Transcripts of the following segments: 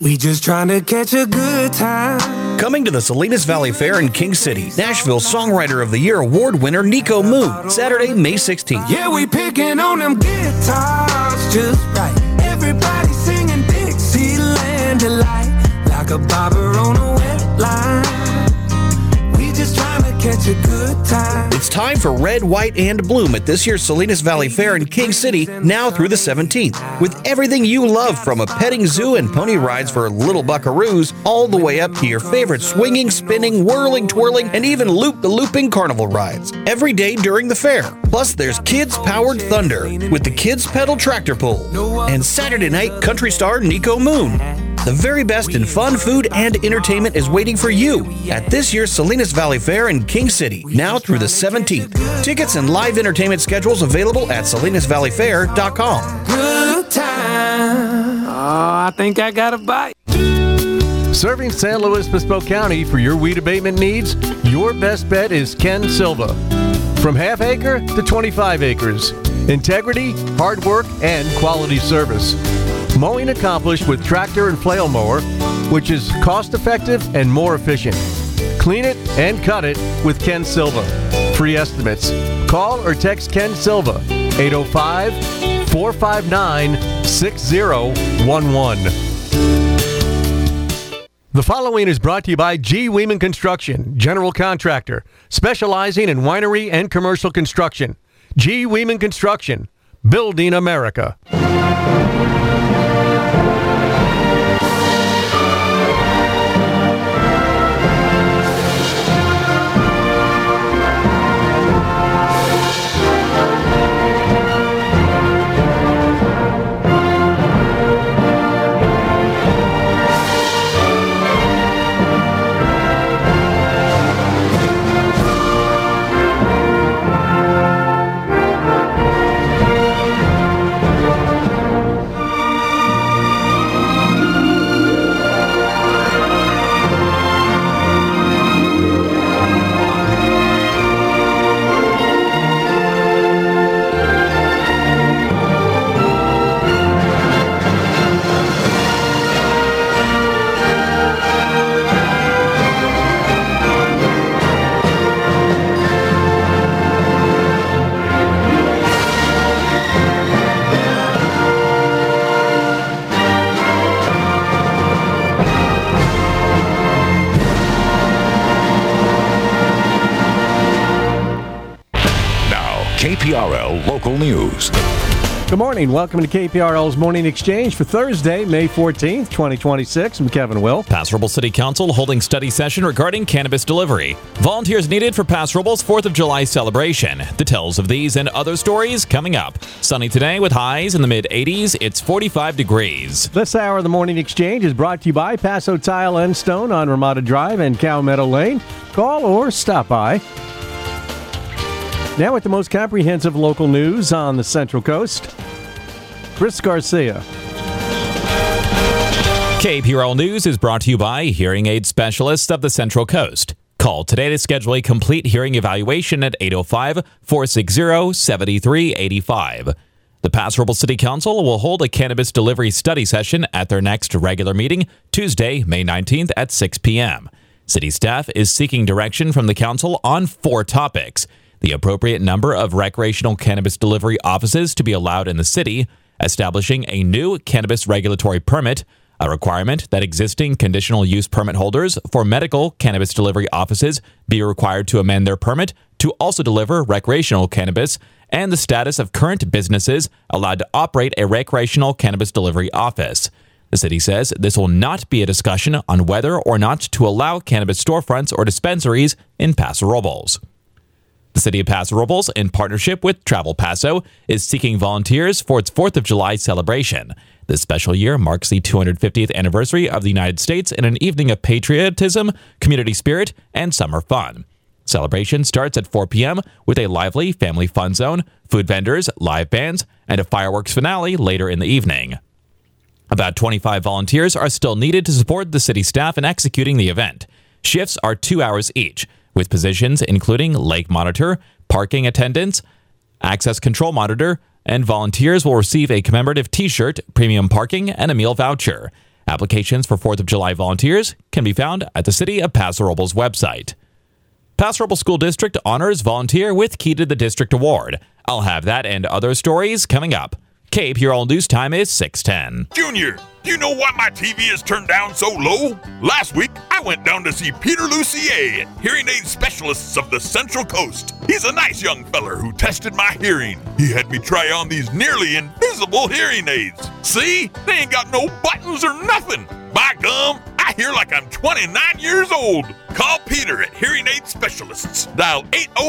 We just trying to catch a good time. Coming to the Salinas Valley Fair in King City, Nashville Songwriter of the Year award winner Nico Moon, Saturday, May 16th. Yeah, we picking on them guitars just right. Everybody singing Dixieland delight, like a bobber on a wet line. We just trying to catch a good time. It's time for Red, White, and Bloom at this year's Salinas Valley Fair in King City, now through the 17th. With everything you love, from a petting zoo and pony rides for little buckaroos, all the way up to your favorite swinging, spinning, whirling, twirling, and even loop-the-looping carnival rides. Every day during the fair. Plus, there's Kids-Powered Thunder with the Kids Pedal Tractor Pull. And Saturday night, country star Nico Moon. The very best in fun, food, and entertainment is waiting for you at this year's Salinas Valley Fair in King City, now through the 17th. Tickets and live entertainment schedules available at salinasvalleyfair.com. Good time. Oh, I think I got a bite. Serving San Luis Obispo County for your weed abatement needs, your best bet is Ken Silva. From half acre to 25 acres. Integrity, hard work, and quality service. Mowing accomplished with tractor and flail mower, which is cost-effective and more efficient. Clean it and cut it with Ken Silva. Free estimates. Call or text Ken Silva, 805-459-6011. The following is brought to you by G. Weeman Construction, general contractor, specializing in winery and commercial construction. G. Weeman Construction, building America. KPRL Local News. Good morning. Welcome to KPRL's Morning Exchange for Thursday, May 14th, 2026. I'm Kevin Will. Pass Robles City Council holding study session regarding cannabis delivery. Volunteers needed for Pass Robles 4th of July celebration. Details of these and other stories coming up. Sunny today with highs in the mid-80s. It's 45 degrees. This hour of the Morning Exchange is brought to you by Paso Tile and Stone on Ramada Drive and Cow Meadow Lane. Call or stop by. Now with the most comprehensive local news on the Central Coast, Chris Garcia. KPRL News is brought to you by Hearing Aid Specialists of the Central Coast. Call today to schedule a complete hearing evaluation at 805-460-7385. The Pass Robles City Council will hold a cannabis delivery study session at their next regular meeting, Tuesday, May 19th at 6 p.m. City staff is seeking direction from the council on 4 topics: the appropriate number of recreational cannabis delivery offices to be allowed in the city, establishing a new cannabis regulatory permit, a requirement that existing conditional use permit holders for medical cannabis delivery offices be required to amend their permit to also deliver recreational cannabis, and the status of current businesses allowed to operate a recreational cannabis delivery office. The city says this will not be a discussion on whether or not to allow cannabis storefronts or dispensaries in Paso Robles. The City of Paso Robles, in partnership with Travel Paso, is seeking volunteers for its 4th of July celebration. This special year marks the 250th anniversary of the United States in an evening of patriotism, community spirit, and summer fun. Celebration starts at 4 p.m. with a lively family fun zone, food vendors, live bands, and a fireworks finale later in the evening. About 25 volunteers are still needed to support the city staff in executing the event. Shifts are 2 hours each, with positions including lake monitor, parking attendants, access control monitor, and volunteers will receive a commemorative t-shirt, premium parking, and a meal voucher. Applications for 4th of July volunteers can be found at the City of Paso Robles website. Paso Robles School District honors volunteer with Key to the District Award. I'll have that and other stories coming up. KPRL News Time is 6:10. Junior, do you know why my TV is turned down so low? Last week, I went down to see Peter Lucier, hearing aid specialists of the Central Coast. He's a nice young feller who tested my hearing. He had me try on these nearly invisible hearing aids. See? They ain't got no buttons or nothing. By gum, I hear like I'm 29 years old. Call Peter at Hearing Aid Specialists. Dial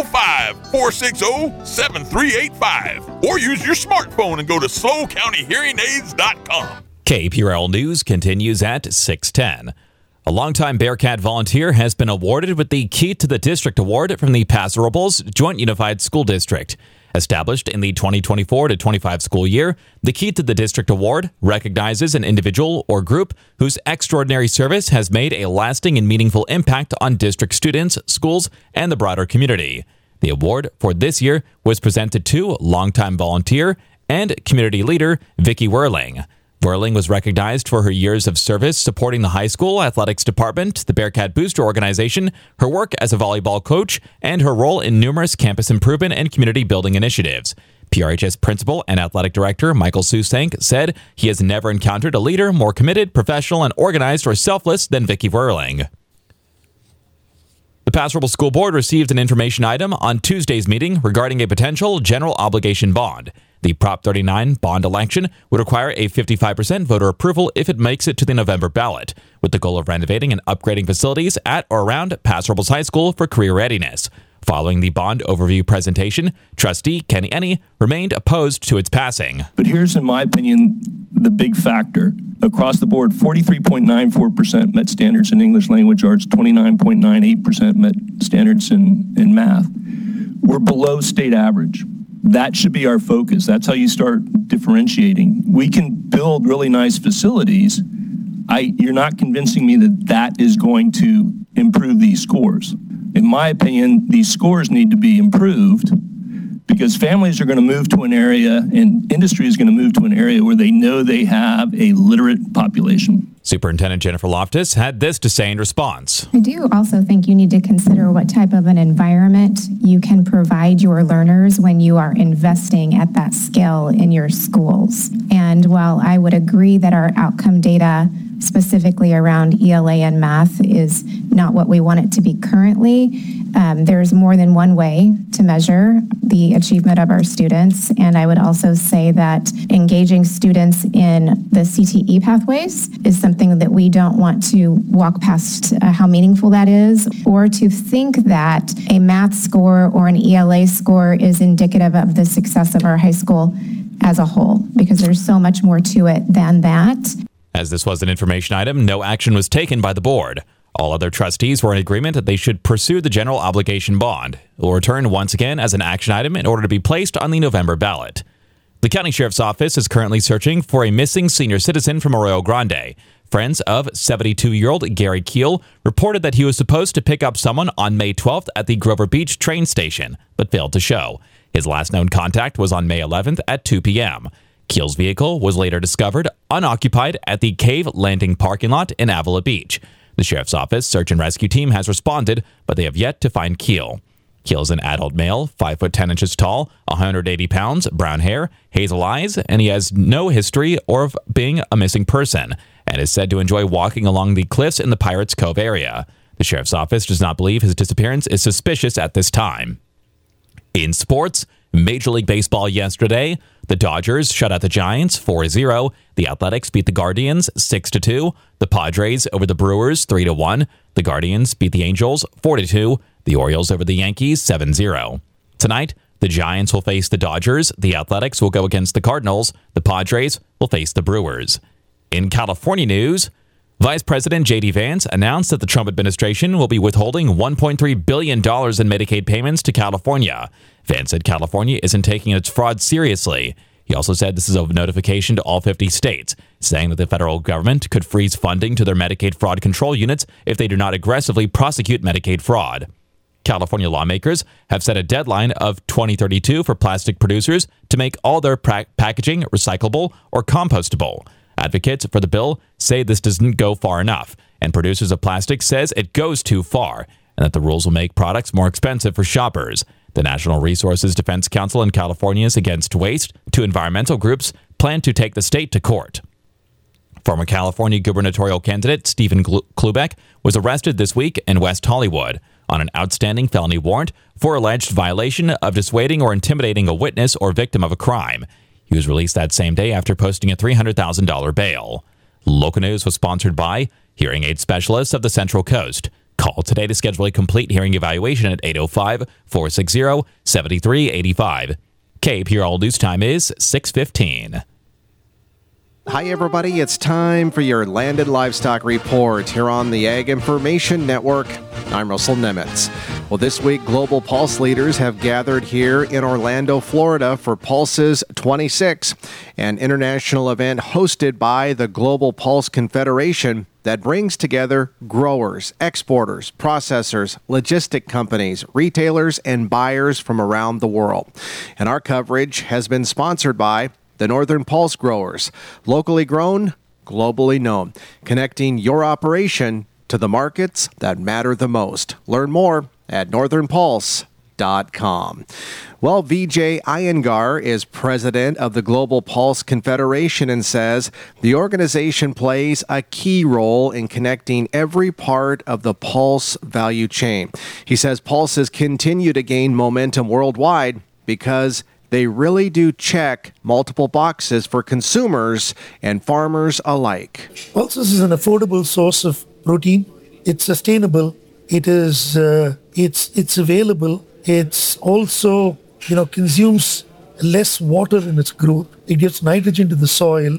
805-460-7385. Or use your smartphone and go to SlowCountyHearingAids.com. KPRL News continues at 6:10. A longtime Bearcat volunteer has been awarded with the Key to the District Award from the Paso Robles Joint Unified School District. Established in the 2024-25 school year, the Key to the District Award recognizes an individual or group whose extraordinary service has made a lasting and meaningful impact on district students, schools, and the broader community. The award for this year was presented to longtime volunteer and community leader Vicki Whirling. Whirling was recognized for her years of service supporting the high school athletics department, the Bearcat Booster Organization, her work as a volleyball coach, and her role in numerous campus improvement and community building initiatives. PRHS Principal and Athletic Director Michael Susank said he has never encountered a leader more committed, professional, and organized or selfless than Vicki Whirling. The Paso Robles School Board received an information item on Tuesday's meeting regarding a potential general obligation bond. The Prop 39 bond election would require a 55% voter approval if it makes it to the November ballot, with the goal of renovating and upgrading facilities at or around Paso Robles High School for career readiness. Following the bond overview presentation, Trustee Kenny Enney remained opposed to its passing. But here's, in my opinion, the big factor. Across the board, 43.94% met standards in English language arts, 29.98% met standards in math. We're below state average. That should be our focus. That's how you start differentiating. We can build really nice facilities. You're not convincing me that that is going to improve these scores. In my opinion, these scores need to be improved because families are going to move to an area and industry is going to move to an area where they know they have a literate population. Superintendent Jennifer Loftus had this to say in response. I do also think you need to consider what type of an environment you can provide your learners when you are investing at that scale in your schools. And while I would agree that our outcome data specifically around ELA and math is not what we want it to be currently, there's more than one way to measure the achievement of our students. And I would also say that engaging students in the CTE pathways is something that we don't want to walk past how meaningful that is, or to think that a math score or an ELA score is indicative of the success of our high school as a whole, because there's so much more to it than that. As this was an information item, no action was taken by the board. All other trustees were in agreement that they should pursue the general obligation bond. It will return once again as an action item in order to be placed on the November ballot. The county sheriff's office is currently searching for a missing senior citizen from Arroyo Grande. Friends of 72-year-old Gary Keel reported that he was supposed to pick up someone on May 12th at the Grover Beach train station, but failed to show. His last known contact was on May 11th at 2 p.m. Keel's vehicle was later discovered unoccupied at the Cave Landing parking lot in Avila Beach. The sheriff's office search and rescue team has responded, but they have yet to find Keel. Keel is an adult male, 5 foot 10 inches tall, 180 pounds, brown hair, hazel eyes, and he has no history of being a missing person, and is said to enjoy walking along the cliffs in the Pirates Cove area. The sheriff's office does not believe his disappearance is suspicious at this time. In sports, Major League Baseball yesterday, the Dodgers shut out the Giants 4-0. The Athletics beat the Guardians 6-2. The Padres over the Brewers 3-1. The Guardians beat the Angels 4-2. The Orioles over the Yankees 7-0. Tonight, the Giants will face the Dodgers. The Athletics will go against the Cardinals. The Padres will face the Brewers. In California news, Vice President J.D. Vance announced that the Trump administration will be withholding $1.3 billion in Medicaid payments to California. Vance said California isn't taking its fraud seriously. He also said this is a notification to all 50 states, saying that the federal government could freeze funding to their Medicaid fraud control units if they do not aggressively prosecute Medicaid fraud. California lawmakers have set a deadline of 2032 for plastic producers to make all their packaging recyclable or compostable. Advocates for the bill say this doesn't go far enough, and producers of plastic says it goes too far, and that the rules will make products more expensive for shoppers. The National Resources Defense Council and Californians Against Waste, two environmental groups, plan to take the state to court. Former California gubernatorial candidate Stephen Klubeck was arrested this week in West Hollywood on an outstanding felony warrant for alleged violation of dissuading or intimidating a witness or victim of a crime. He was released that same day after posting a $300,000 bail. Local News was sponsored by Hearing Aid Specialists of the Central Coast. Call today to schedule a complete hearing evaluation at 805-460-7385. KPRL News Time is 6:15. Hi, everybody. It's time for your Landed Livestock Report here on the Ag Information Network. I'm Russell Nemitz. Well, this week, Global Pulse leaders have gathered here in Orlando, Florida for Pulses 26, an international event hosted by the Global Pulse Confederation that brings together growers, exporters, processors, logistic companies, retailers, and buyers from around the world. And our coverage has been sponsored by the Northern Pulse Growers, locally grown, globally known, connecting your operation to the markets that matter the most. Learn more at northernpulse.com. Well, Vijay Iyengar is president of the Global Pulse Confederation and says the organization plays a key role in connecting every part of the pulse value chain. He says pulses continue to gain momentum worldwide because they really do check multiple boxes for consumers and farmers alike. Pulses is an affordable source of protein. It's sustainable. It is. It's available. It's also consumes less water in its growth. It gives nitrogen to the soil.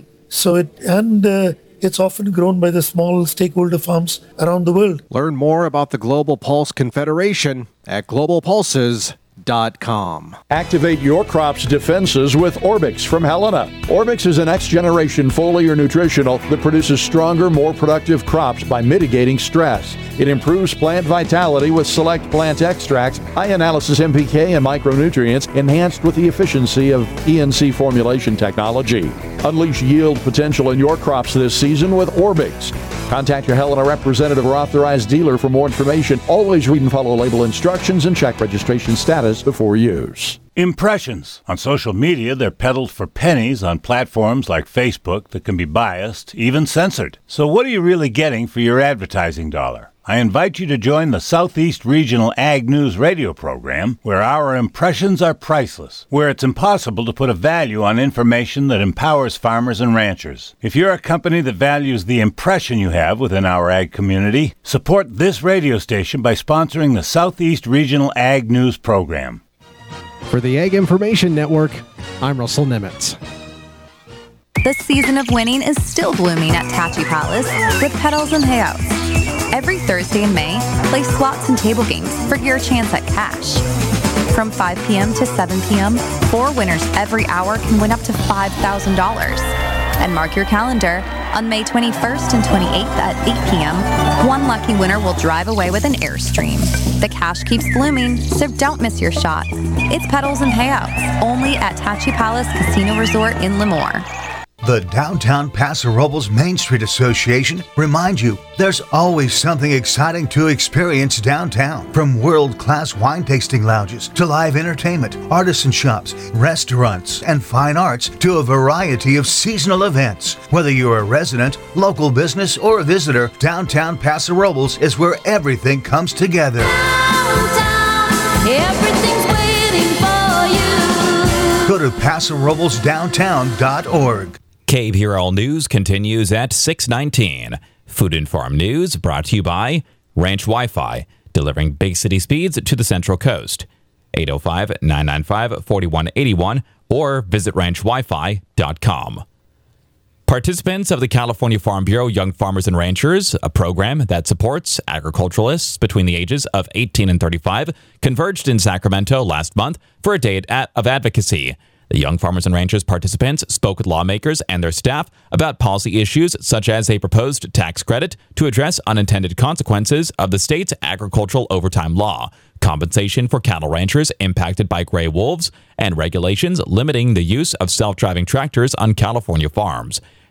It's often grown by the small stakeholder farms around the world. Learn more about the Global Pulse Confederation at globalpulses.com. Activate your crop's defenses with Orbix from Helena. Orbix is a next-generation foliar nutritional that produces stronger, more productive crops by mitigating stress. It improves plant vitality with select plant extracts, high analysis NPK and micronutrients, enhanced with the efficiency of ENC formulation technology. Unleash yield potential in your crops this season with Orbix. Contact your Helena representative or authorized dealer for more information. Always read and follow label instructions and check registration status before use. Impressions. On social media, they're peddled for pennies on platforms like Facebook that can be biased, even censored. So what are you really getting for your advertising dollar? I invite you to join the Southeast Regional Ag News radio program, where our impressions are priceless, where it's impossible to put a value on information that empowers farmers and ranchers. If you're a company that values the impression you have within our ag community, support this radio station by sponsoring the Southeast Regional Ag News program. For the Ag Information Network, I'm Russell Nemitz. The season of winning is still blooming at Tachi Palace with Petals and Payouts. Every Thursday in May, play slots and table games for your chance at cash. From 5 p.m. to 7 p.m., 4 winners every hour can win up to $5,000. And mark your calendar, on May 21st and 28th at 8 p.m., one lucky winner will drive away with an Airstream. The cash keeps blooming, so don't miss your shot. It's Petals and Payouts, only at Tachi Palace Casino Resort in Lemoore. The Downtown Paso Robles Main Street Association reminds you there's always something exciting to experience downtown. From world-class wine tasting lounges to live entertainment, artisan shops, restaurants, and fine arts to a variety of seasonal events. Whether you're a resident, local business, or a visitor, Downtown Paso Robles is where everything comes together. Downtown, everything's waiting for you. Go to PasoRoblesDowntown.org. KPRL News continues at 6:19. Food and Farm News brought to you by Ranch Wi-Fi, delivering big city speeds to the Central Coast. 805-995-4181 or visit ranchwifi.com. Participants of the California Farm Bureau Young Farmers and Ranchers, a program that supports agriculturalists between the ages of 18 and 35, converged in Sacramento last month for a day of advocacy. The Young Farmers and Ranchers participants spoke with lawmakers and their staff about policy issues such as a proposed tax credit to address unintended consequences of the state's agricultural overtime law, compensation for cattle ranchers impacted by gray wolves, and regulations limiting the use of self-driving tractors on California farms.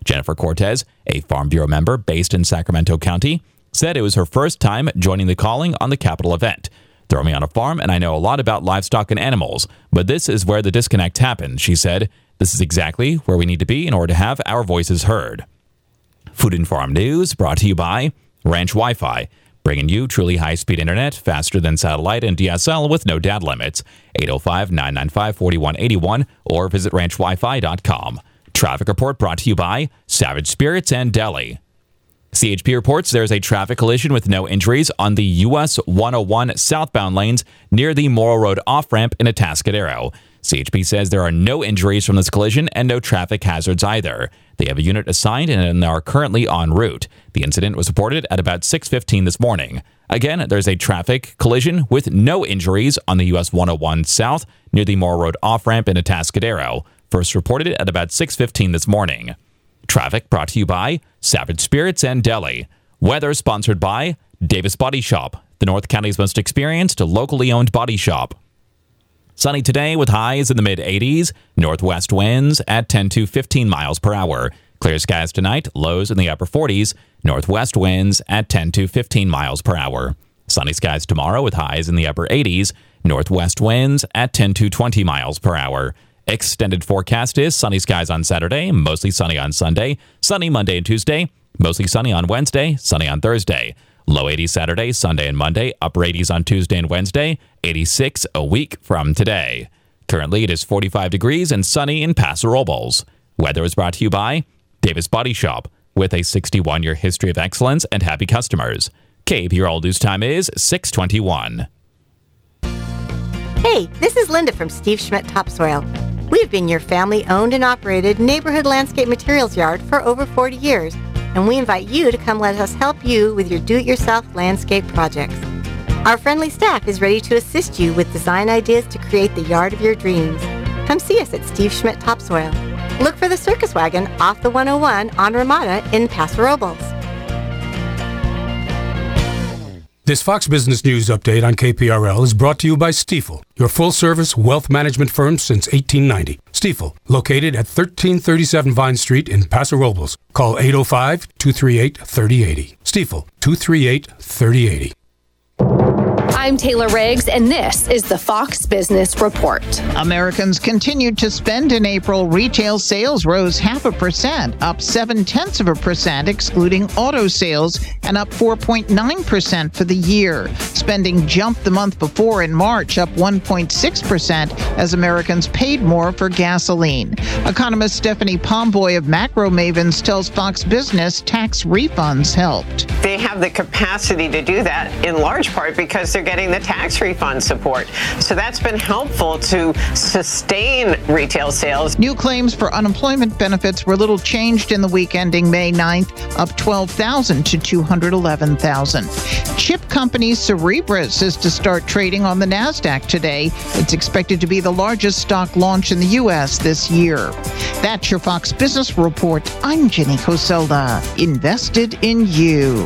Jennifer Cortez, a Farm Bureau member based in Sacramento County, said it was her first time joining the Calling on the Capitol event. Throw me on a farm and I know a lot about livestock and animals, but this is where the disconnect happened, she said. This is exactly where we need to be in order to have our voices heard. Food and Farm News brought to you by Ranch Wi-Fi, bringing you truly high-speed internet faster than satellite and DSL with no data limits. 805-995-4181 or visit ranchwifi.com. Traffic report brought to you by Savage Spirits and Deli. CHP reports there's a traffic collision with no injuries on the US 101 southbound lanes near the Morrow Road off-ramp in Atascadero. CHP says there are no injuries from this collision and no traffic hazards either. They have a unit assigned and are currently en route. The incident was reported at about 6:15 this morning. Again, there's a traffic collision with no injuries on the US 101 south near the Morrow Road off-ramp in Atascadero. First reported at about 6:15 this morning. Traffic brought to you by Savage Spirits and Deli. Weather sponsored by Davis Body Shop, the North County's most experienced locally owned body shop. Sunny today with highs in the mid-80s, northwest winds at 10 to 15 miles per hour. Clear skies tonight, lows in the upper 40s, northwest winds at 10 to 15 miles per hour. Sunny skies tomorrow with highs in the upper 80s, northwest winds at 10 to 20 miles per hour. Extended forecast is sunny skies on Saturday, mostly sunny on Sunday, sunny Monday and Tuesday, mostly sunny on Wednesday, sunny on Thursday. Low 80s Saturday, Sunday, and Monday, upper 80s on Tuesday and Wednesday, 86 a week from today. Currently, it is 45 degrees and sunny in Paso Robles. Weather is brought to you by Davis Body Shop, with a 61-year history of excellence and happy customers. KPRL News Time is 6:21. Hey, this is Linda from Steve Schmidt Topsoil. We've been your family-owned and operated neighborhood landscape materials yard for over 40 years, and we invite you to come let us help you with your do-it-yourself landscape projects. Our friendly staff is ready to assist you with design ideas to create the yard of your dreams. Come see us at Steve Schmidt Topsoil. Look for the circus wagon off the 101 on Ramada in Paso Robles. This Fox Business News update on KPRL is brought to you by Stifel, your full-service wealth management firm since 1890. Stifel, located at 1337 Vine Street in Paso Robles. Call 805-238-3080. Stifel, 238-3080. I'm Taylor Riggs, and this is the Fox Business Report. Americans continued to spend in April. Retail sales rose 0.5%, up 0.7% excluding auto sales, and up 4.9% for the year. Spending jumped the month before in March, up 1.6% as Americans paid more for gasoline. Economist Stephanie Pomboy of Macro Mavens tells Fox Business tax refunds helped. They have the capacity to do that in large part because they're getting the tax refund support. So that's been helpful to sustain retail sales. New claims for unemployment benefits were little changed in the week ending May 9th, up 12,000 to 211,000. Chip company Cerebras is to start trading on the NASDAQ today. It's expected to be the largest stock launch in the U.S. this year. That's your Fox Business Report. I'm Jenny Coselda. Invested in you.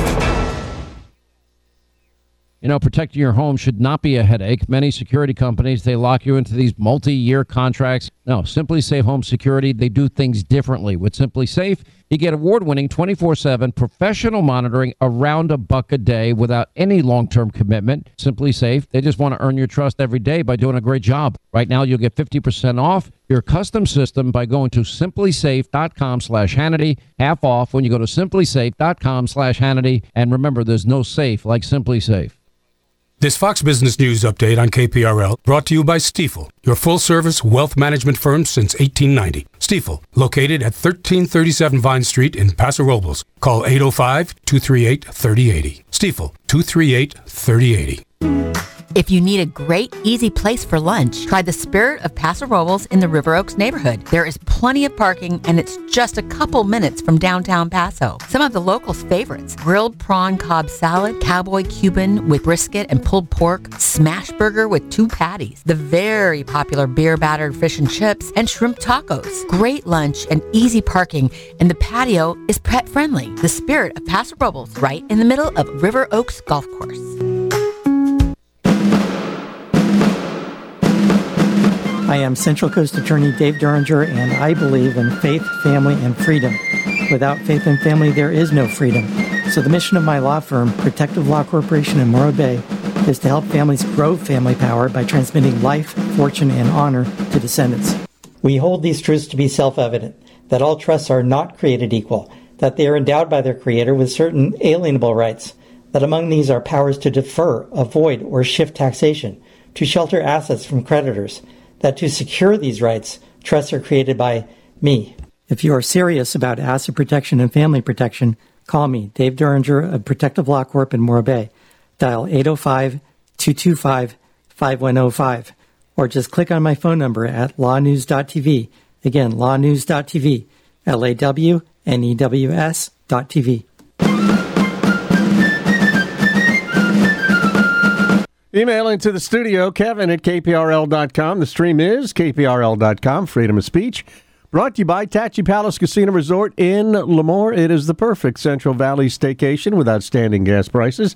You know, protecting your home should not be a headache. Many security companies, they lock you into these multi-year contracts. No, Simply Safe Home Security, they do things differently. With Simply Safe, you get award-winning 24/7 professional monitoring around $1 a day without any long-term commitment. Simply Safe, they just want to earn your trust every day by doing a great job. Right now, you'll get 50% off your custom system by going to simplysafe.com/Hannity. Half off when you go to simplysafe.com/Hannity. And remember, there's no safe like Simply Safe. This Fox Business News update on KPRL brought to you by Stifel, your full-service wealth management firm since 1890. Stifel, located at 1337 Vine Street in Paso Robles. Call 805-238-3080. Stifel, 238-3080. If you need a great, easy place for lunch, try the Spirit of Paso Robles in the River Oaks neighborhood. There is plenty of parking, and it's just a couple minutes from downtown Paso. Some of the locals' favorites: grilled prawn Cobb salad, cowboy Cuban with brisket and pulled pork, smash burger with 2 patties, the very popular beer-battered fish and chips, and shrimp tacos. Great lunch and easy parking, and the patio is pet-friendly. The Spirit of Paso Robles, right in the middle of River Oaks Golf Course. I am Central Coast Attorney Dave Duringer, and I believe in faith, family, and freedom. Without faith and family, there is no freedom. So the mission of my law firm, Protective Law Corporation in Morro Bay, is to help families grow family power by transmitting life, fortune, and honor to descendants. We hold these truths to be self-evident, that all trusts are not created equal, that they are endowed by their creator with certain alienable rights, that among these are powers to defer, avoid, or shift taxation, to shelter assets from creditors, that to secure these rights, trusts are created by me. If you are serious about asset protection and family protection, call me, Dave Duringer of Protective Law Corp in Morro Bay. Dial 805-225-5105, or just click on my phone number at lawnews.tv. Again, lawnews.tv, LAWNEWS.tv. Emailing to the studio, Kevin at KPRL.com. The stream is KPRL.com, freedom of speech. Brought to you by Tachi Palace Casino Resort in Lemoore. It is the perfect Central Valley staycation with outstanding gas prices.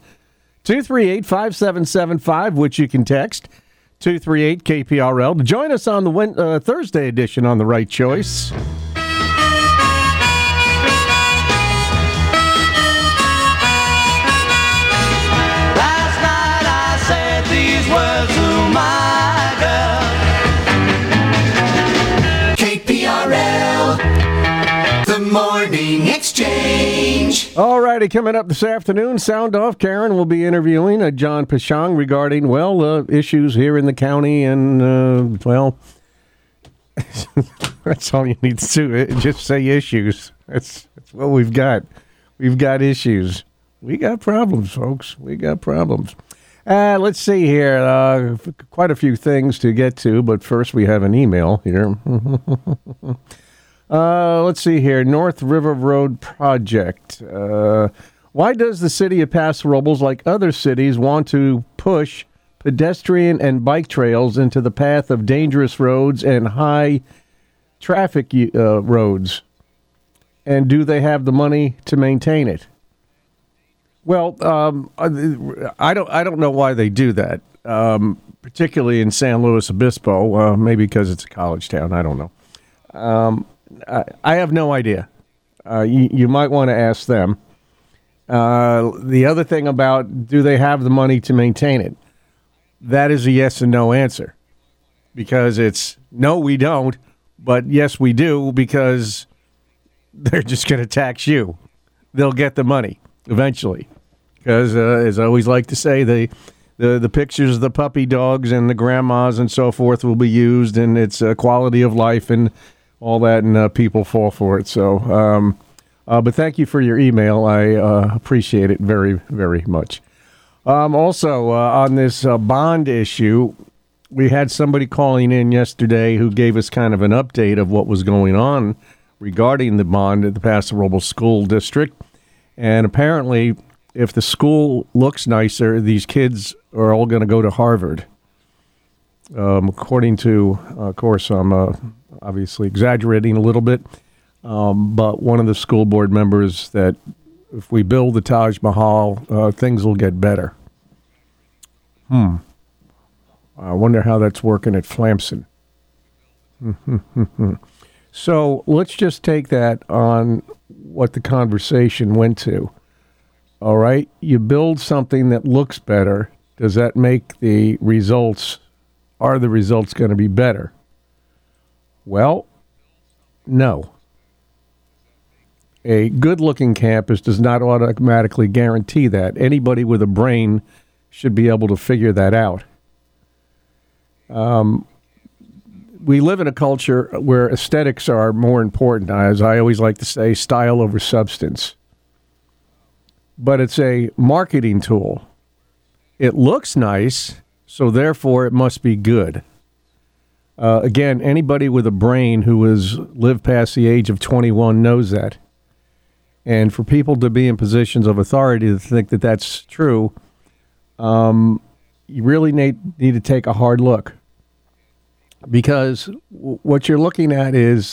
238-5775, which you can text 238-KPRL. To join us on the Thursday edition on The Right Choice. These words to my girl. KPRL, the Morning Exchange. All righty, coming up this afternoon, Sound Off. Karen will be interviewing John Pashang regarding, issues here in the county. And, that's all you need to do. Just say issues. That's what we've got. We've got issues. We got problems, folks. We got problems. Let's see here. Quite a few things to get to, but first we have an email here. Let's see here. North River Road Project. Why does the city of Paso Robles, like other cities, want to push pedestrian and bike trails into the path of dangerous roads and high traffic roads? And do they have the money to maintain it? Well, I don't know why they do that, particularly in San Luis Obispo. Maybe because it's a college town. I don't know. I have no idea. You might want to ask them. The other thing about do they have the money to maintain it? That is a yes and no answer, because it's no, we don't, but yes, we do, because they're just going to tax you. They'll get the money eventually, because as I always like to say, the pictures of the puppy dogs and the grandmas and so forth will be used, and it's quality of life and all that, and people fall for it. So, but thank you for your email. I appreciate it very, very much. Also, on this bond issue, we had somebody calling in yesterday who gave us kind of an update of what was going on regarding the bond at the Paso Robles School District. And apparently, if the school looks nicer, these kids are all going to go to Harvard. According to, of course, I'm obviously exaggerating a little bit, but one of the school board members that if we build the Taj Mahal, things will get better. I wonder how that's working at Flamson. So let's just take that on what the conversation went to. All right, you build something that looks better. Does that make the results, are the results going to be better? Well, no. A good-looking campus does not automatically guarantee that. Anybody with a brain should be able to figure that out. We live in a culture where aesthetics are more important. As I always like to say, style over substance. But it's a marketing tool. It looks nice, so therefore it must be good. Again, anybody with a brain who has lived past the age of 21 knows that. And for people to be in positions of authority to think that that's true, you really need to take a hard look. Because what you're looking at is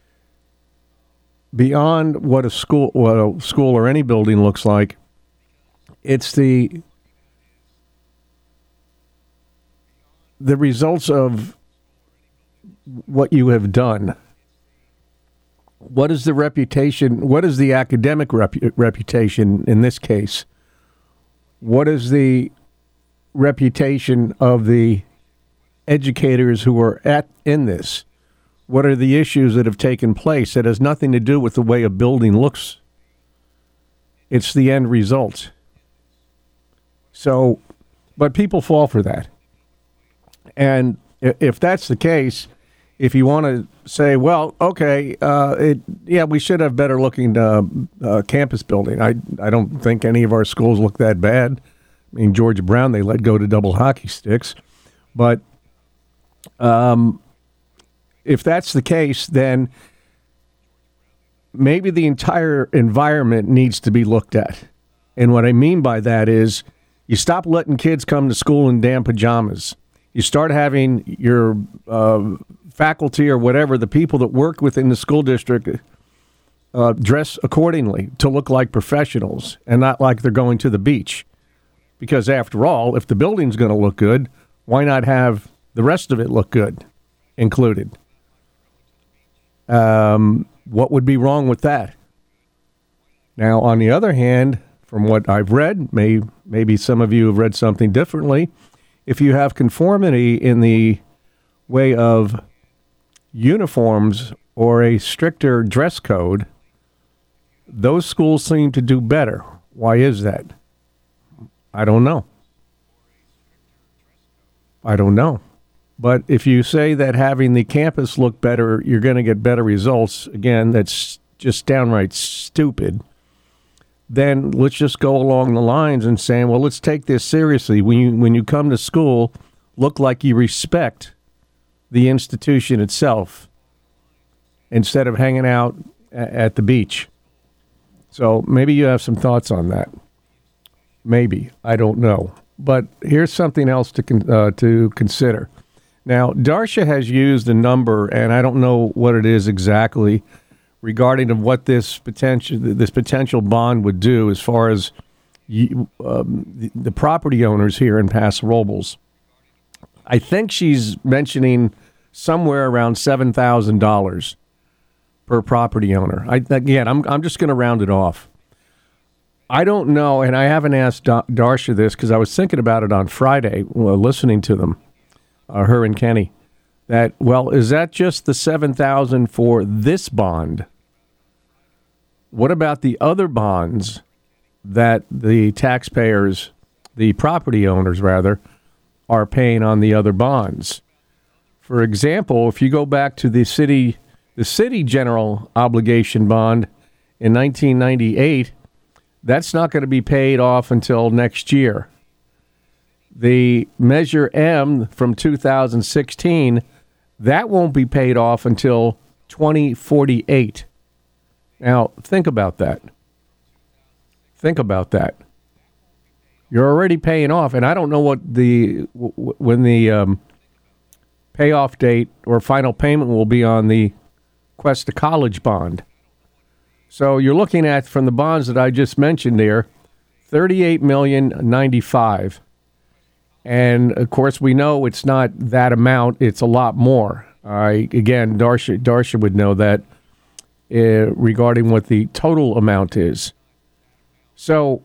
beyond what a school or any building looks like. It's the results of what you have done. What is the reputation? What is the academic reputation in this case? What is the reputation of the educators who are in this? What are the issues that have taken place? It has nothing to do with the way a building looks. It's the end result. So, but people fall for that. And if that's the case, if you want to say, well, okay, we should have better looking campus building. I don't think any of our schools look that bad. I mean, Georgia Brown, they let go to double hockey sticks. But if that's the case, then maybe the entire environment needs to be looked at. And what I mean by that is you stop letting kids come to school in damn pajamas. You start having your faculty or whatever, the people that work within the school district, dress accordingly to look like professionals and not like they're going to the beach. Because after all, if the building's going to look good, why not have the rest of it look good included? What would be wrong with that? Now, on the other hand, from what I've read, maybe some of you have read something differently, if you have conformity in the way of uniforms or a stricter dress code, those schools seem to do better. Why is that? I don't know. But if you say that having the campus look better, you're going to get better results, again, that's just downright stupid. Then let's just go along the lines and saying, well, let's take this seriously. When you come to school, look like you respect the institution itself instead of hanging out at the beach. So maybe you have some thoughts on that. Maybe. I don't know. But here's something else to consider. Now, Darcia has used a number, and I don't know what it is exactly, regarding of what this potential bond would do as far as the property owners here in Paso Robles. I think she's mentioning somewhere around $7,000 per property owner. I'm just going to round it off. I don't know, and I haven't asked Darcia this because I was thinking about it on Friday, listening to them, her and Kenny. That, well, is that just the $7,000 for this bond? What about the other bonds that the taxpayers, the property owners rather, are paying on the other bonds? For example, if you go back to the city general obligation bond in 1998, that's not going to be paid off until next year. The Measure M from 2016, that won't be paid off until 2048. Now, think about that. You're already paying off, and I don't know when the payoff date or final payment will be on the Cuesta College bond. So you're looking at, from the bonds that I just mentioned there, $38,095,000. And, of course, we know it's not that amount. It's a lot more. Darcia would know that regarding what the total amount is. So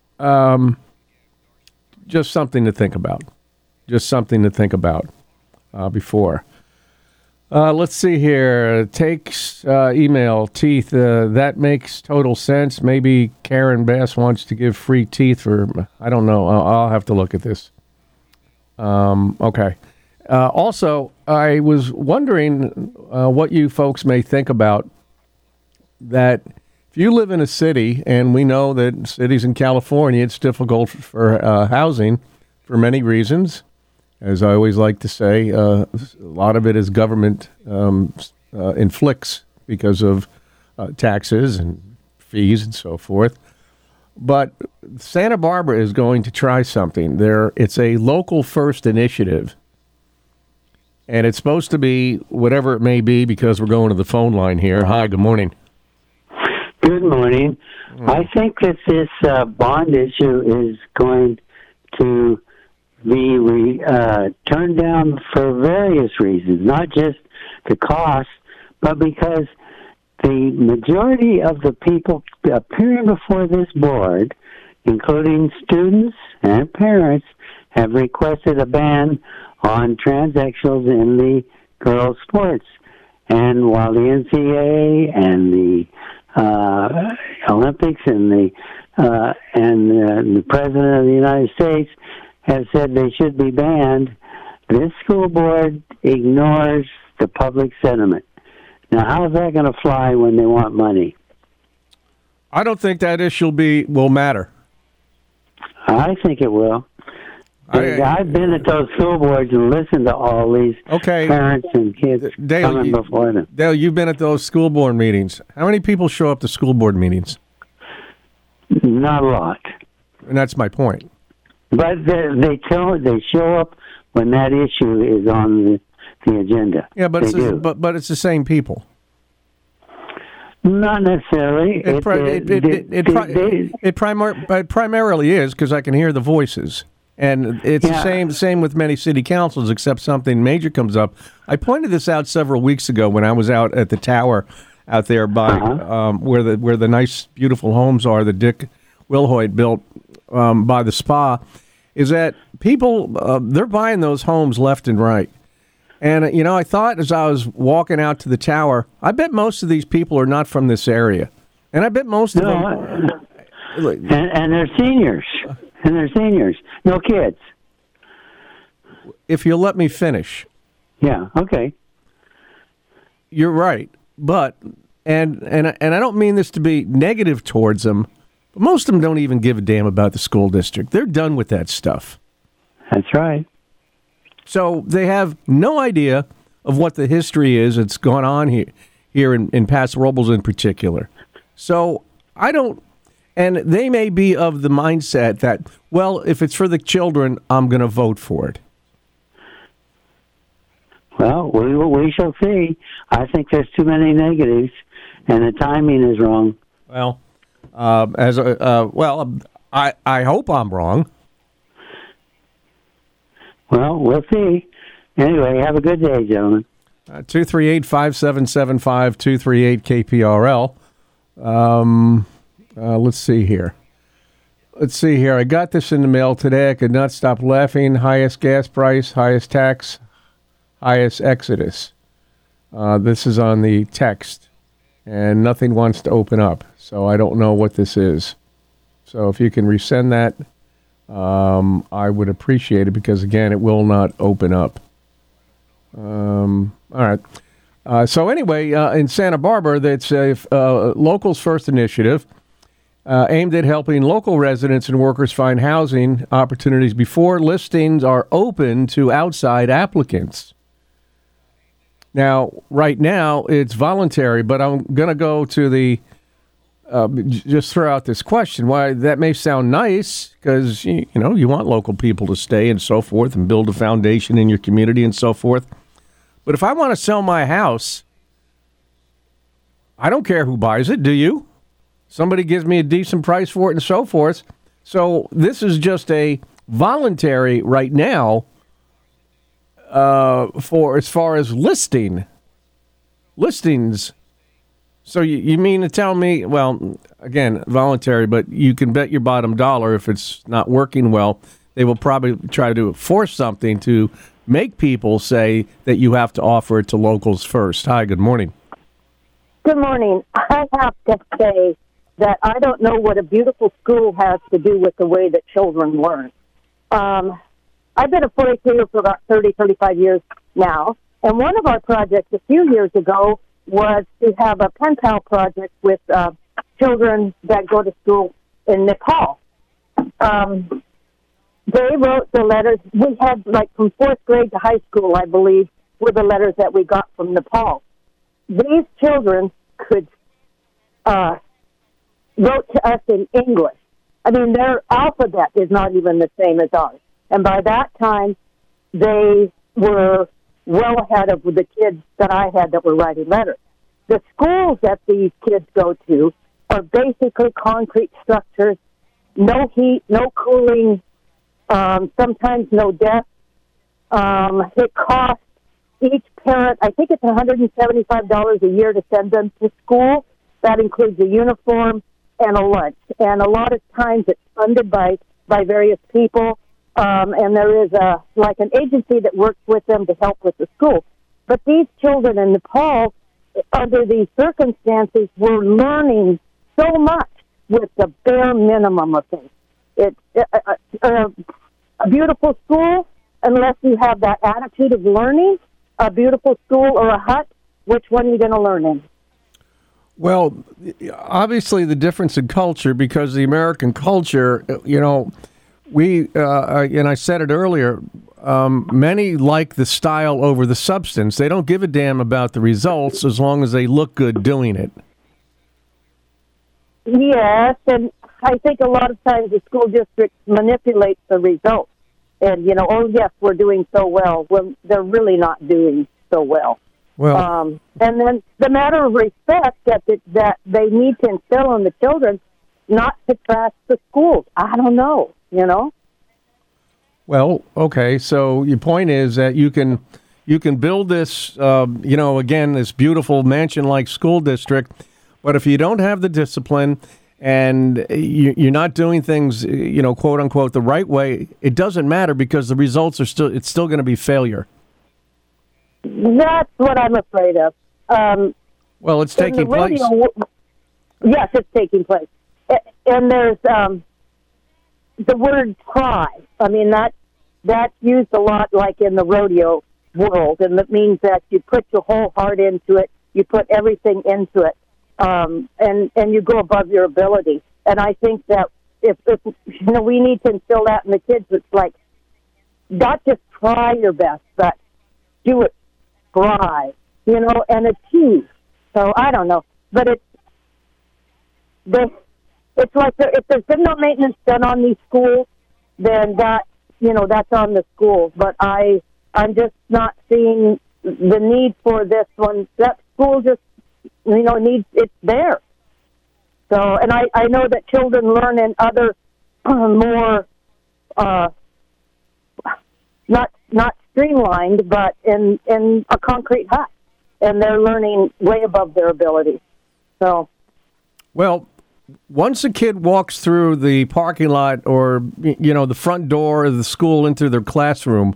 just something to think about. Before. Let's see here. Takes email, teeth. That makes total sense. Maybe Karen Bass wants to give free teeth for, I don't know. I'll have to look at this. Okay. Also, I was wondering what you folks may think about that. If you live in a city, and we know that cities in California, it's difficult for housing for many reasons. As I always like to say, a lot of it is government inflicts because of taxes and fees and so forth. But Santa Barbara is going to try something. It's a local first initiative. And it's supposed to be whatever it may be, because we're going to the phone line here. Hi, good morning. Good morning. I think that this bond issue is going to be turned down for various reasons, not just the cost, but because the majority of the people appearing before this board, including students and parents, have requested a ban on transsexuals in the girls' sports. And while the NCAA and the Olympics and the President of the United States have said they should be banned, this school board ignores the public sentiment. Now, how is that going to fly when they want money? I don't think that issue will matter. I think it will. I've been at those school boards and listened to all these parents and kids coming before them. Dale, you've been at those school board meetings. How many people show up to school board meetings? Not a lot. And that's my point. But they show up when that issue is on the agenda. Yeah, but it's the same people. Not necessarily. It primarily is because I can hear the voices. And it's the same with many city councils, except something major comes up. I pointed this out several weeks ago when I was out at the tower out there by where the nice, beautiful homes are that Dick Wilhoit built by the spa, is that people, they're buying those homes left and right. And, I thought as I was walking out to the tower, I bet most of these people are not from this area. And I bet most of them... And they're seniors. And they're seniors. No kids. If you'll let me finish. Yeah, okay. You're right. But, and I don't mean this to be negative towards them, but most of them don't even give a damn about the school district. They're done with that stuff. That's right. So they have no idea of what the history is that's gone on here in Paso Robles in particular. So I don't... And they may be of the mindset that, well, if it's for the children, I'm going to vote for it. Well, we shall see. I think there's too many negatives, and the timing is wrong. Well, I hope I'm wrong. Well, we'll see. Anyway, have a good day, gentlemen. 238-5775, 238-KPRL. Let's see here. I got this in the mail today. I could not stop laughing. Highest gas price, highest tax, highest exodus. This is on the text, and nothing wants to open up. So I don't know what this is. So if you can resend that, I would appreciate it because, again, it will not open up. All right. So anyway, in Santa Barbara, that's a Locals First initiative. Aimed at helping local residents and workers find housing opportunities before listings are open to outside applicants. Now, right now, it's voluntary, but I'm going to go to the, just throw out this question. Why, that may sound nice because, you want local people to stay and so forth and build a foundation in your community and so forth. But if I want to sell my house, I don't care who buys it, do you? Somebody gives me a decent price for it and so forth. So this is just a voluntary right now for as far as listings. So you mean to tell me, well, again, voluntary, but you can bet your bottom dollar if it's not working well, they will probably try to force something to make people say that you have to offer it to locals first. Hi, good morning. Good morning. I have to say that I don't know what a beautiful school has to do with the way that children learn. I've been a 4-H for about 35 years now, and one of our projects a few years ago was to have a pen pal project with children that go to school in Nepal. They wrote the letters. We had, from 4th grade to high school, I believe, were the letters that we got from Nepal. These children could wrote to us in English. I mean, their alphabet is not even the same as ours. And by that time, they were well ahead of the kids that I had that were writing letters. The schools that these kids go to are basically concrete structures, no heat, no cooling, sometimes no desk. It costs each parent, I think it's $175 a year to send them to school. That includes a uniform and a lunch. And a lot of times it's funded by various people. And there is an agency that works with them to help with the school. But these children in Nepal, under these circumstances, were learning so much with the bare minimum of things. It's a beautiful school, unless you have that attitude of learning, a beautiful school or a hut, which one are you going to learn in? Well, obviously the difference in culture, because the American culture, we, and I said it earlier, many like the style over the substance. They don't give a damn about the results as long as they look good doing it. Yes, and I think a lot of times the school district manipulates the results. And, oh, yes, we're doing so well, when they're really not doing so well. Well, and then the matter of respect that they need to instill in the children, not to trash the schools. I don't know, Well, okay, so your point is that you can build this, again, this beautiful mansion-like school district, but if you don't have the discipline and you're not doing things, quote unquote, the right way, it doesn't matter because the results it's still going to be failure. That's what I'm afraid of. Well, it's taking place. Yes, it's taking place. And there's the word try. I mean, that's used a lot like in the rodeo world, and that means that you put your whole heart into it, you put everything into it, and you go above your ability. And I think that if we need to instill that in the kids, it's like, not just try your best, but do it, thrive, and achieve. So I don't know, but it's like if there's been no maintenance done on these schools, then that's on the schools. But I'm just not seeing the need for this one. That school just, needs, it's there. So, and I know that children learn in other more, not streamlined, but in a concrete hut, and they're learning way above their ability. So, well, once a kid walks through the parking lot or the front door of the school into their classroom,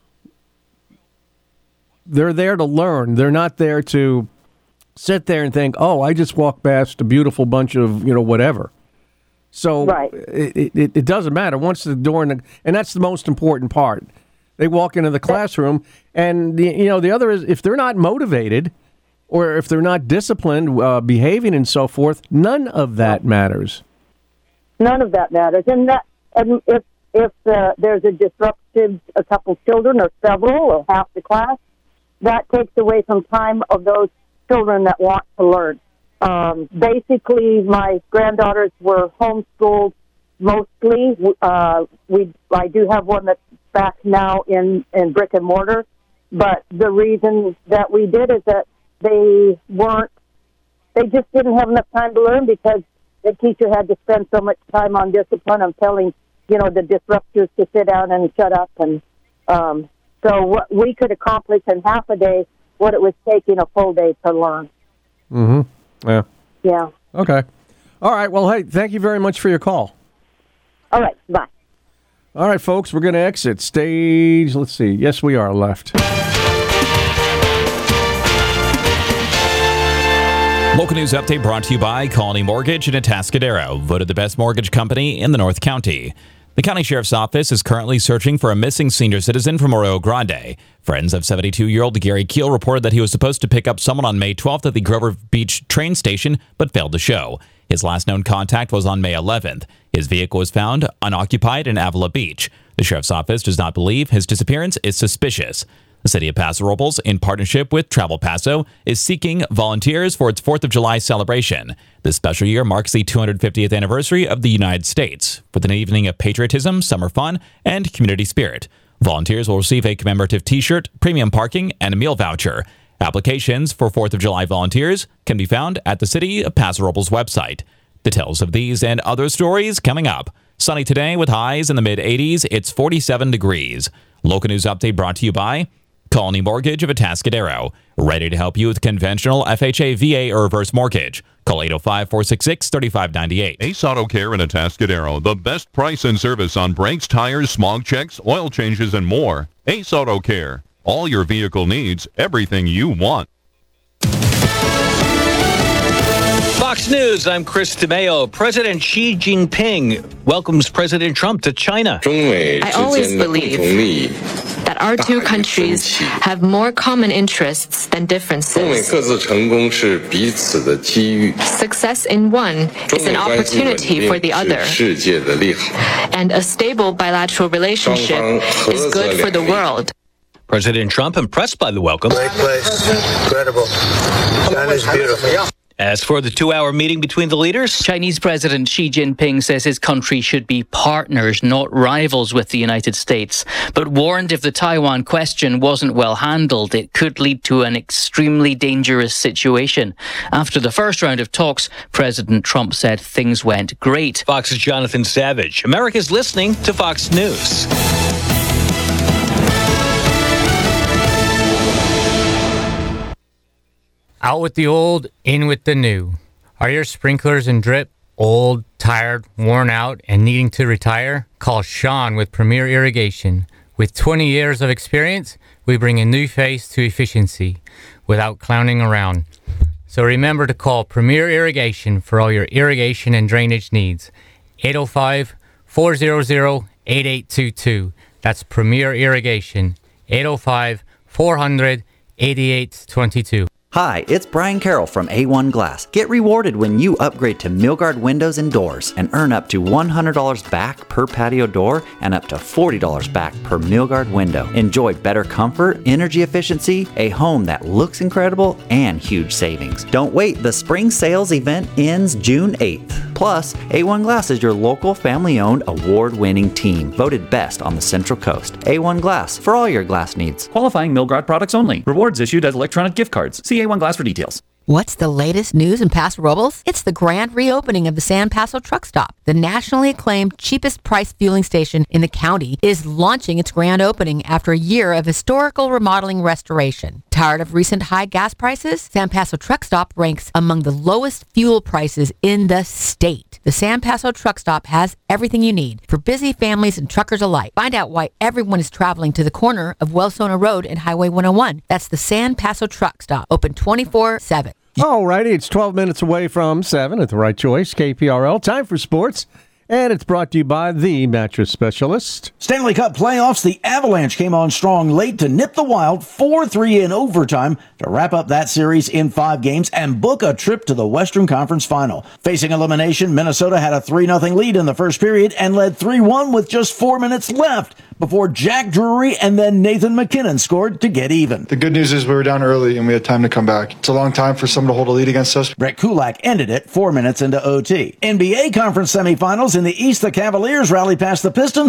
they're there to learn. They're not there to sit there and think, "Oh, I just walked past a beautiful bunch of whatever." So right. It doesn't matter once the door and that's the most important part. They walk into the classroom, and the other is if they're not motivated, or if they're not disciplined, behaving and so forth, none of that matters. None of that matters, and if there's a disruption, a couple children or several or half the class, that takes away some time of those children that want to learn. Basically, my granddaughters were homeschooled mostly. I do have one that's back now in brick and mortar, but the reason that we did is that they just didn't have enough time to learn because the teacher had to spend so much time on discipline of telling, the disruptors to sit down and shut up. And so what we could accomplish in half a day, what it was taking a full day to learn. Mm-hmm. Yeah. Yeah. Okay. All right. Well, hey, thank you very much for your call. All right. Bye. All right, folks, we're going to exit stage. Let's see. Yes, we are left. Local news update brought to you by Colony Mortgage in Atascadero, voted the best mortgage company in the North County. The county sheriff's office is currently searching for a missing senior citizen from Arroyo Grande. Friends of 72-year-old Gary Keel reported that he was supposed to pick up someone on May 12th at the Grover Beach train station, but failed to show. His last known contact was on May 11th. His vehicle was found unoccupied in Avila Beach. The sheriff's office does not believe his disappearance is suspicious. The city of Paso Robles, in partnership with Travel Paso, is seeking volunteers for its 4th of July celebration. This special year marks the 250th anniversary of the United States, with an evening of patriotism, summer fun, and community spirit. Volunteers will receive a commemorative T-shirt, premium parking, and a meal voucher. Applications for 4th of July volunteers can be found at the City of Paso Robles website. Details of these and other stories coming up. Sunny today with highs in the mid-80s. It's 47 degrees. Local news update brought to you by Colony Mortgage of Atascadero. Ready to help you with conventional FHA, VA, or reverse mortgage. Call 805-466-3598. Ace Auto Care in Atascadero. The best price and service on brakes, tires, smog checks, oil changes, and more. Ace Auto Care. All your vehicle needs, everything you want. Fox News, I'm Chris DeMeo. President Xi Jinping welcomes President Trump to China. I always believe that our two countries have more common interests than differences. Success in one is an opportunity for the other. And a stable bilateral relationship is good for the world. President Trump impressed by the welcome. Great place. Incredible. China's beautiful. As for the 2-hour meeting between the leaders, Chinese President Xi Jinping says his country should be partners, not rivals with the United States, but warned if the Taiwan question wasn't well handled, it could lead to an extremely dangerous situation. After the first round of talks, President Trump said things went great. Fox's Jonathan Savage. America's listening to Fox News. Out with the old, in with the new. Are your sprinklers and drip old, tired, worn out, and needing to retire? Call Sean with Premier Irrigation. With 20 years of experience, we bring a new face to efficiency without clowning around. So remember to call Premier Irrigation for all your irrigation and drainage needs. 805-400-8822. That's Premier Irrigation. 805-400-8822. Hi, it's Brian Carroll from A1 Glass. Get rewarded when you upgrade to Milgard windows and doors and earn up to $100 back per patio door and up to $40 back per Milgard window. Enjoy better comfort, energy efficiency, a home that looks incredible, and huge savings. Don't wait, the spring sales event ends June 8th. Plus, A1 Glass is your local family-owned award-winning team, voted best on the Central Coast. A1 Glass, for all your glass needs. Qualifying Milgard products only. Rewards issued as electronic gift cards. See A1 Glass for details. What's the latest news in Paso Robles? It's the grand reopening of the San Paso Truck Stop. The nationally acclaimed cheapest price fueling station in the county is launching its grand opening after a year of historical remodeling restoration. Tired of recent high gas prices? San Paso Truck Stop ranks among the lowest fuel prices in the state. The San Paso Truck Stop has everything you need for busy families and truckers alike. Find out why everyone is traveling to the corner of Wellsona Road and Highway 101. That's the San Paso Truck Stop, open 24/7. All righty, it's 12 minutes away from 7 at the right choice, KPRL. Time for sports, and it's brought to you by the Mattress Specialist. Stanley Cup playoffs, the Avalanche came on strong late to nip the Wild 4-3 in overtime to wrap up that series in 5 games and book a trip to the Western Conference Final. Facing elimination, Minnesota had a 3-0 lead in the first period and led 3-1 with just 4 minutes left before Jack Drury and then Nathan McKinnon scored to get even. The good news is we were down early and we had time to come back. It's a long time for someone to hold a lead against us. Brett Kulak ended it 4 minutes into OT. NBA Conference semifinals in the East, the Cavaliers rallied past the Pistons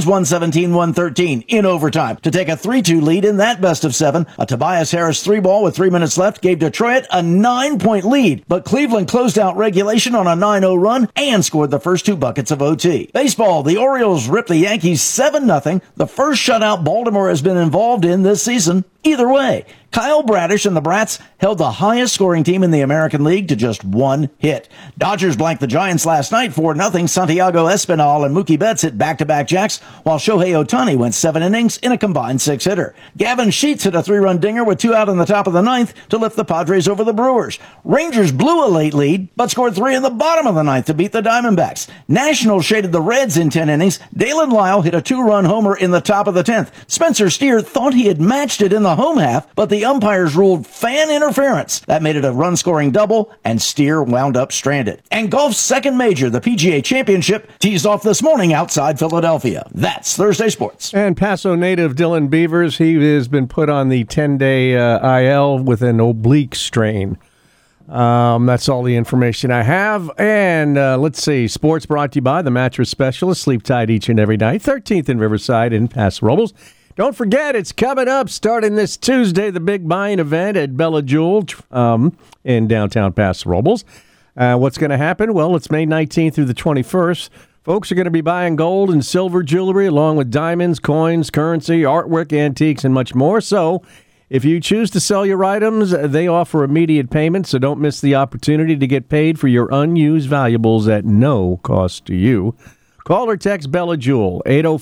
117-113 in overtime to take a 3-2 lead in that best of 7. A Tobias Harris 3-ball with 3 minutes left gave Detroit a 9-point lead, but Cleveland closed out regulation on a 9-0 run and scored the first 2 buckets of OT. Baseball, the Orioles ripped the Yankees 7-0, the first shutout Baltimore has been involved in this season. Either way, Kyle Bradish and the Brats held the highest scoring team in the American League to just 1 hit. Dodgers blanked the Giants last night 4-0. Santiago Espinal and Mookie Betts hit back-to-back jacks, while Shohei Ohtani went 7 innings in a combined 6-hitter. Gavin Sheets hit a 3-run dinger with 2 out in the top of the 9th to lift the Padres over the Brewers. Rangers blew a late lead, but scored 3 in the bottom of the 9th to beat the Diamondbacks. Nationals shaded the Reds in 10 innings. Dalen Lyle hit a 2-run homer in the top of the 10th. Spencer Steer thought he had matched it in the home half, but the umpires ruled fan interference. That made it a run-scoring double, and Steer wound up stranded. And golf's second major, the PGA Championship, teased off this morning outside Philadelphia. That's Thursday Sports. And Paso native Dylan Beavers, he has been put on the 10-day IL with an oblique strain. That's all the information I have. And let's see, sports brought to you by the Mattress Specialist. Sleep tight each and every night. 13th in Riverside in Paso Robles. Don't forget, it's coming up starting this Tuesday, the big buying event at Bella Jewel in downtown Paso Robles. What's going to happen? Well, it's May 19th through the 21st. Folks are going to be buying gold and silver jewelry along with diamonds, coins, currency, artwork, antiques, and much more. So If you choose to sell your items, they offer immediate payment, so don't miss the opportunity to get paid for your unused valuables at no cost to you. Call or text Bella Jewel,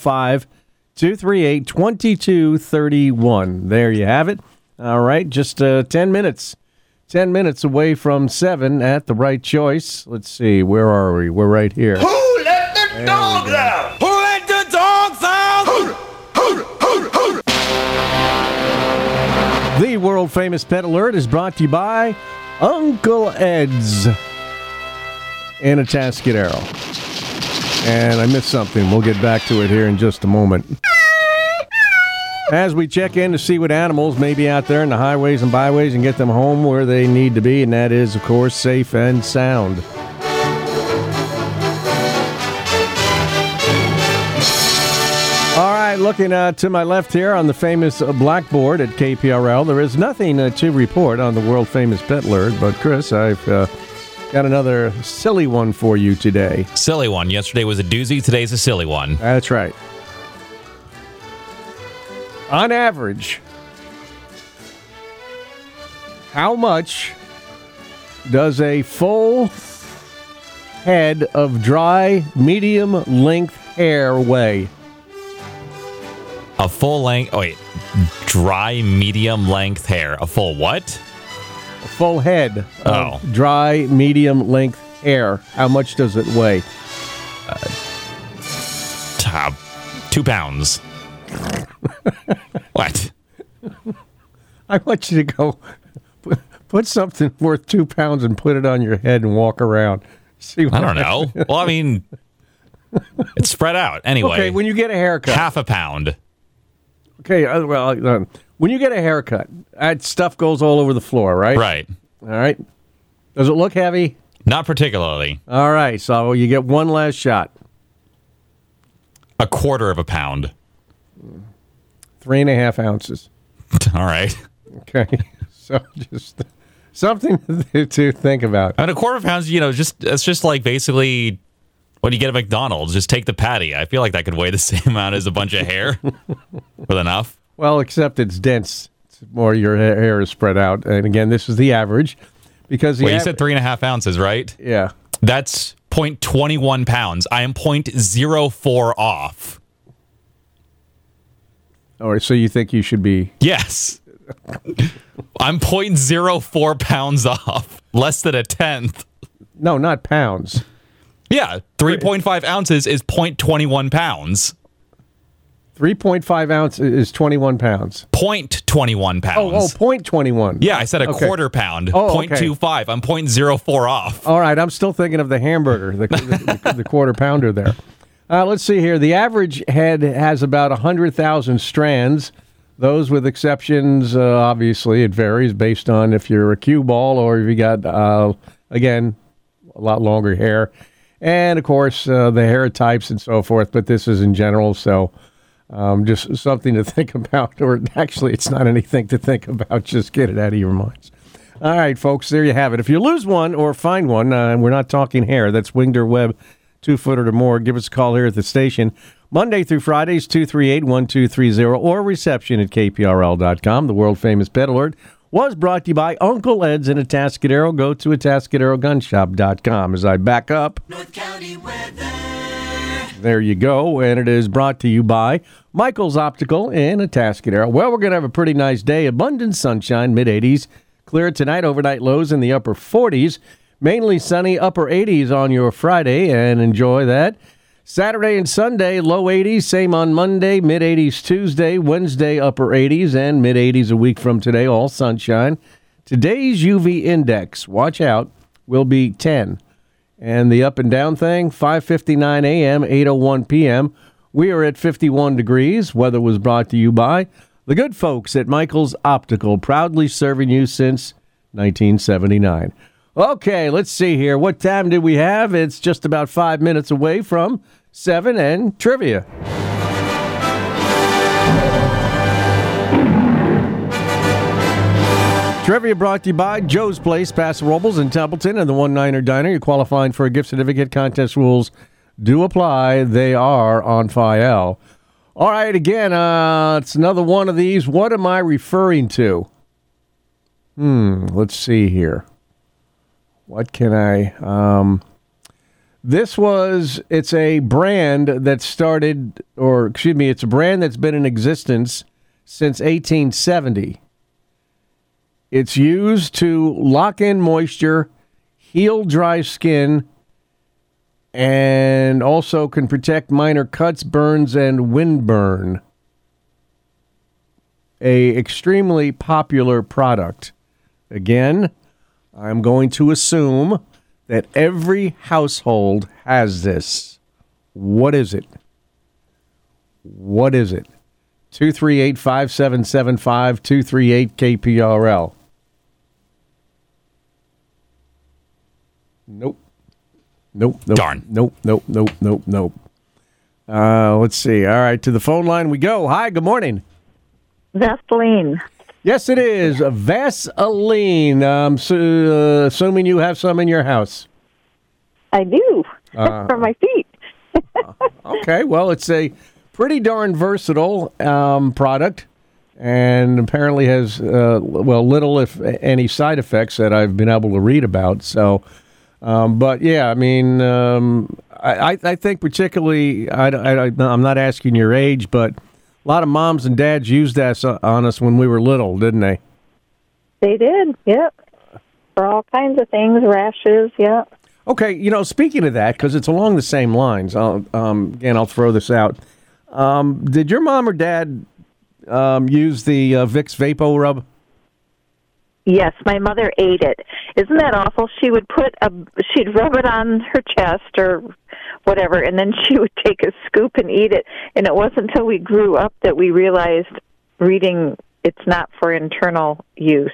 805-238-2231. There you have it. All right, just 10 minutes. 10 minutes away from 7 at The Right Choice. Let's see, where are we? We're right here. Who let the dogs out? Who let the dogs out? The world-famous Pet Alert is brought to you by Uncle Ed's in Atascadero. And I missed something. We'll get back to it here in just a moment. As we check in to see what animals may be out there in the highways and byways and get them home where they need to be, and that is, of course, safe and sound. All right, looking to my left here on the famous blackboard at KPRL, there is nothing to report on the world-famous Pet Alert, but Chris, I've got another silly one for you today. Silly one. Yesterday was a doozy. Today's a silly one. That's right. On average, how much does a full head of dry, medium-length hair weigh? A full length... Oh, wait. Dry, medium-length hair. A full what? A full head of dry, medium-length hair. How much does it weigh? 2 pounds. What? I want you to go put something worth 2 pounds and put it on your head and walk around. See what I don't know. Well, I mean, it's spread out. Anyway. Okay, when you get a haircut. Half a pound. Okay, when you get a haircut, that stuff goes all over the floor, right? Right. All right. Does it look heavy? Not particularly. All right, so you get one last shot. 1/4 of a pound. 3.5 ounces. All right. Okay. So just something to think about. And 1/4 pounds, it's just like basically what you get at McDonald's. Just take the patty. I feel like that could weigh the same amount as a bunch of hair. With enough. Well, except it's dense. It's more your hair is spread out. And again, this is the average. Because you said 3.5 ounces, right? Yeah. That's 0.21 pounds. I am 0.04 off. All right, so you think you should be... Yes. I'm 0.04 pounds off. Less than a tenth. No, not pounds. Yeah, 3.5 ounces is 0.21 pounds. 3.5 ounces is 21 pounds. 0.21 pounds. Oh, 0.21. Yeah, I said a quarter pound. Oh, 0.25. I'm 0.04 off. All right, I'm still thinking of the hamburger, the quarter pounder there. Let's see here. The average head has about 100,000 strands. Those with exceptions, obviously, it varies based on if you're a cue ball or if you got, again, a lot longer hair. And, of course, the hair types and so forth, but this is in general, so just something to think about. Or actually, it's not anything to think about. Just get it out of your minds. All right, folks, there you have it. If you lose one or find one, we're not talking hair. That's winged or web, 2-foot or more. Give us a call here at the station. Monday through Fridays, 238-1230, or reception at kprl.com. The world-famous Pet Alert was brought to you by Uncle Ed's in Atascadero. Go to atascaderogunshop.com. As I back up, North County weather. There you go. And it is brought to you by Michael's Optical in Atascadero. Well, we're going to have a pretty nice day. Abundant sunshine, mid-80s. Clear tonight, overnight lows in the upper 40s. Mainly sunny, upper 80s on your Friday, and enjoy that. Saturday and Sunday, low 80s. Same on Monday, mid-80s Tuesday. Wednesday, upper 80s, and mid-80s a week from today, all sunshine. Today's UV index, watch out, will be 10. And the up and down thing, 5:59 a.m., 8:01 p.m. We are at 51 degrees. Weather was brought to you by the good folks at Michael's Optical, proudly serving you since 1979. Okay, let's see here. What time did we have? It's just about 5 minutes away from 7 and trivia. Trivia brought to you by Joe's Place, Paso Robles in Templeton, and the One Niner Diner. You're qualifying for a gift certificate. Contest rules do apply. They are on file. All right, again, it's another one of these. What am I referring to? Let's see here. What can I... it's a brand that started, it's a brand that's been in existence since 1870. It's used to lock in moisture, heal dry skin, and also can protect minor cuts, burns, and windburn. A extremely popular product. Again, I'm going to assume that every household has this. What is it? What is it? 238-5775, 238-KPRL. Nope. Darn. Nope. Let's see. All right, to the phone line we go. Hi, good morning. Vaseline. Yes, it is. Vaseline. Assuming you have some in your house. I do. For my feet. Okay, well, it's a pretty darn versatile product, and apparently has, little, if any, side effects that I've been able to read about. So, but yeah, I mean, I think particularly, I'm not asking your age, but a lot of moms and dads used that on us when we were little, didn't they? They did, yep. For all kinds of things, rashes, yep. Okay, speaking of that, because it's along the same lines, again, I'll throw this out. Did your mom or dad use the Vicks Vapo Rub? Yes, my mother ate it. Isn't that awful? She'd rub it on her chest or whatever, and then she would take a scoop and eat it. And it wasn't until we grew up that we realized reading it's not for internal use.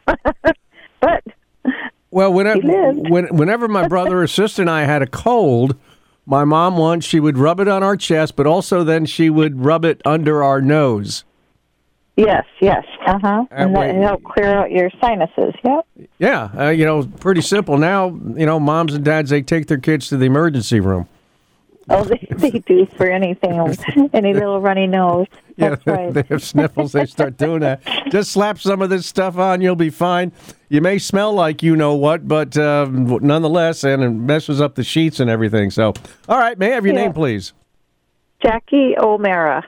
But well, whenever my brother or sister and I had a cold, my mom she would rub it on our chest, but also then she would rub it under our nose. Yes, and that help clear out your sinuses, yep. Yeah, pretty simple. Now, moms and dads, they take their kids to the emergency room. Oh, they do for anything, any little runny nose. That's right. They have sniffles, they start doing that. Just slap some of this stuff on, you'll be fine. You may smell like you know what, but nonetheless, and it messes up the sheets and everything. So, all right, may I have your name, please? Jackie O'Mara.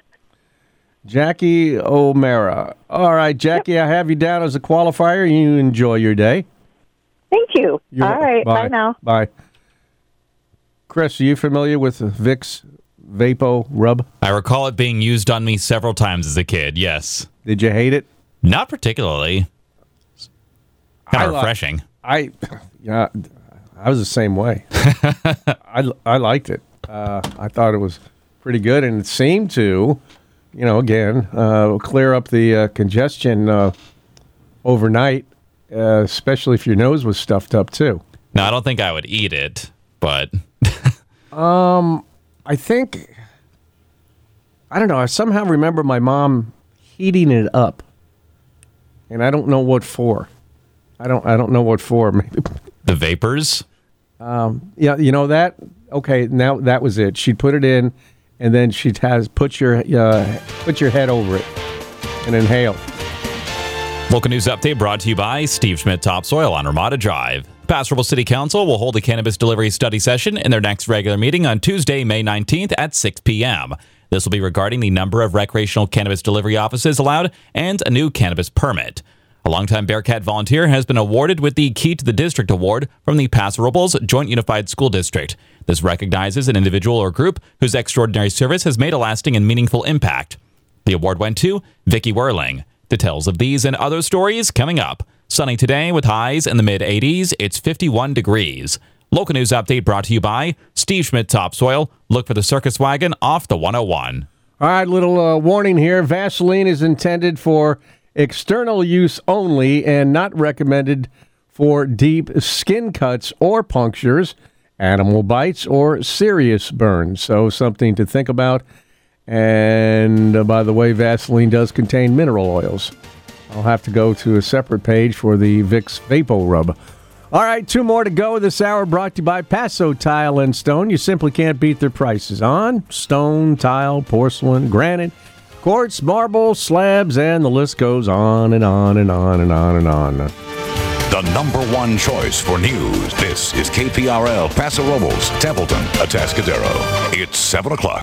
Jackie O'Mara. All right, Jackie, I have you down as a qualifier. You enjoy your day. Thank you. All right, bye now. Bye. Chris, are you familiar with Vicks Vapo Rub? I recall it being used on me several times as a kid, yes. Did you hate it? Not particularly. Kind of refreshing. I was the same way. I liked it. I thought it was pretty good, and it seemed to, again, clear up the congestion overnight, especially if your nose was stuffed up, too. No, I don't think I would eat it, but... I think, I don't know, I somehow remember my mom heating it up, and I don't know what for. I don't know what for. Maybe the vapors? Yeah, that? Okay, now that was it. She'd put it in, and then she'd put your head over it and inhale. Local news update brought to you by Steve Schmidt Topsoil on Ramada Drive. Paso Robles City Council will hold a cannabis delivery study session in their next regular meeting on Tuesday, May 19th at 6 p.m. This will be regarding the number of recreational cannabis delivery offices allowed and a new cannabis permit. A longtime Bearcat volunteer has been awarded with the Key to the District Award from the Paso Robles Joint Unified School District. This recognizes an individual or group whose extraordinary service has made a lasting and meaningful impact. The award went to Vicki Whirling. Details of these and other stories coming up. Sunny today with highs in the mid-80s. It's 51 degrees. Local news update brought to you by Steve Schmidt Topsoil. Look for the circus wagon off the 101. All right, little warning here. Vaseline is intended for external use only and not recommended for deep skin cuts or punctures, animal bites, or serious burns. So something to think about. And by the way, Vaseline does contain mineral oils. I'll have to go to a separate page for the Vicks Vapo Rub. All right, 2 more to go this hour, brought to you by Paso Tile and Stone. You simply can't beat their prices on stone, tile, porcelain, granite, quartz, marble, slabs, and the list goes on and on and on and on and on. The number one choice for news. This is KPRL Paso Robles, Templeton, Atascadero. It's 7 o'clock.